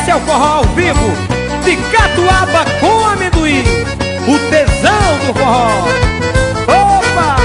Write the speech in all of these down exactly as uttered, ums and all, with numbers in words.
Esse é o forró ao vivo de Catuaba com amendoim, o tesão do forró. Opa!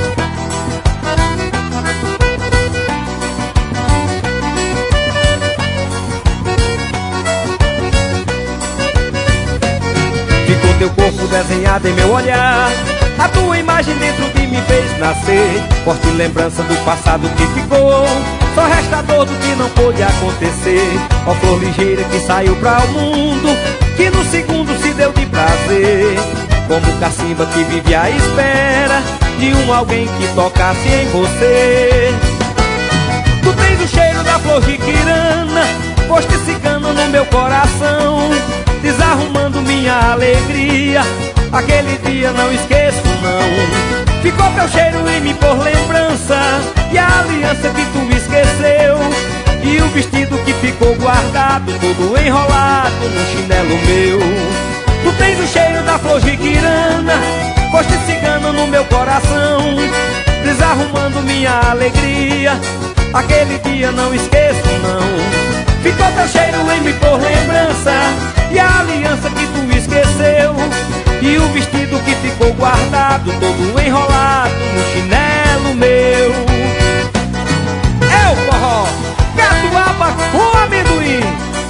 Ficou teu corpo desenhado em meu olhar, a tua imagem dentro de mim fez nascer forte lembrança do passado que ficou, só resta dor do que não pôde acontecer. Ó flor ligeira que saiu pra o mundo, que no segundo se deu de prazer, como cacimba que vive à espera de um alguém que tocasse em você. Tu tens o cheiro da flor jiquirana, gosto cigano no meu coração, desarrumando minha alegria. Aquele dia não esqueço não. Ficou teu cheiro em mim por lembrança, e a aliança que tu esqueceu, e o vestido que ficou guardado, todo enrolado no chinelo meu. Tu tens o cheiro da flor jiquirana, gosto cigano no meu coração, desarrumando minha alegria. Aquele dia não esqueço não. Ficou teu cheiro em mim por lembrança, e a aliança que tu esqueceu, e o vestido que ficou guardado, todo enrolado no chinelo meu. É o forró Catuaba com amendoim.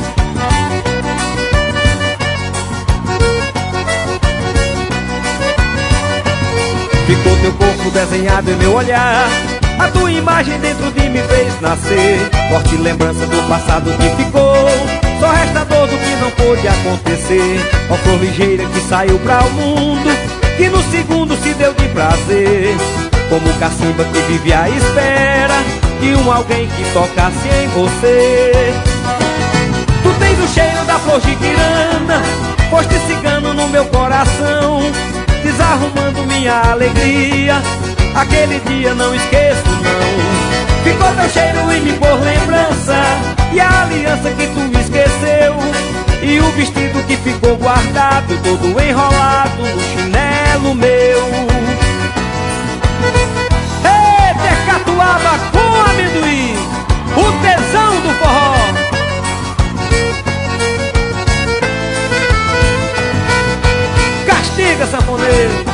Ficou teu corpo desenhado em meu olhar, a tua imagem dentro de mim fez nascer forte lembrança do passado que ficou, só resta dor do que não pôde acontecer. Ó flor ligeira que saiu pra o mundo, que no segundo se deu de prazer, como cacimba que vive à espera de um alguém que tocasse em você. Tu tens o cheiro da flor jiquirana, posto cigano no meu coração, desarrumando minha alegria. Aquele dia não esqueço não. Ficou teu cheiro em mim por lembrança, e a aliança que tu esqueceu, e o vestido que ficou guardado, todo enrolado no chinelo meu. Eita, é Catuaba com amendoim, o tesão do forró. Castiga, sanfoneiro.